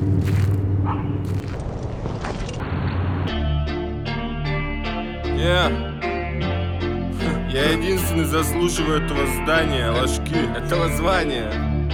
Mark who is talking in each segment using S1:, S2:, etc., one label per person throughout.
S1: Я единственный заслуживаю этого здания, ложки, этого звания.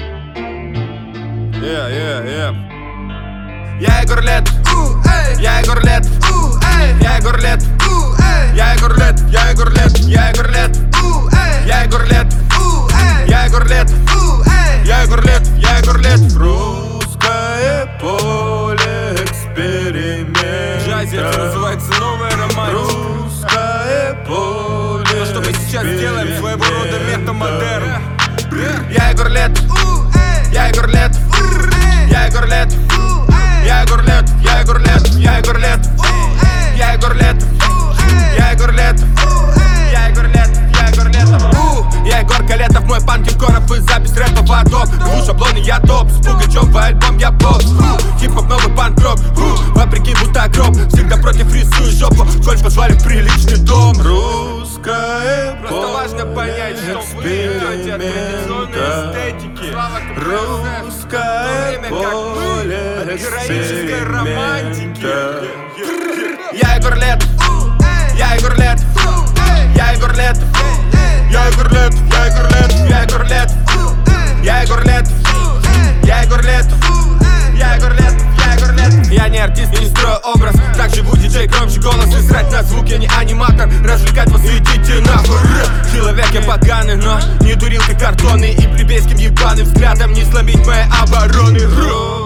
S1: Я Егор Летов, я Егор Летов, я Егор Летов, я Егор Летов, я Егор Летов, я Егор Летов, я Егор Летов, я Егор Летов, я Егор Летов, я Егор Летов. Русское поле эксперимента.
S2: Джази, это называется новая романтика.
S1: Русское поле.
S2: То, что мы сейчас делаем, своего рода метамодерн.
S1: Я Егор Летов, я Егор Летов, я Егор Летов, я Егор Летов, я Егор Летов, я Егор Летов, я Егор Летов, я Егор Летов, я Егор Летов, я Егор Летов. Я Егорка Летов, мой пан Киркоров и запись рэпа в адоп. Рву шаблоны, я топ, с Пугачёва альбом я поп. Хип-хоп новый панк-рок, вопреки будто гроб. Всегда против рисую жопу, коль позвали в приличный дом. Русское
S2: Просто важно понять, что вы идете от традиционной эстетики.
S1: Русское поле
S2: от героической романтики.
S1: Я Егор Летов, я Егор Летов, я Егор Летов, я Егор Летов, я Егор Летов, я Егор Летов, я Егор Летов, я Егор Летов, я Егор Летов, я Егор Летов. Я не артист, не строю образ, так живу диджей, громче голос. И срать на звук, я не аниматор, развлекать вас идите нахуй. Человек я поганый, но не дурилкой картонный и плебейским ебаным взглядом не сломить моей обороны.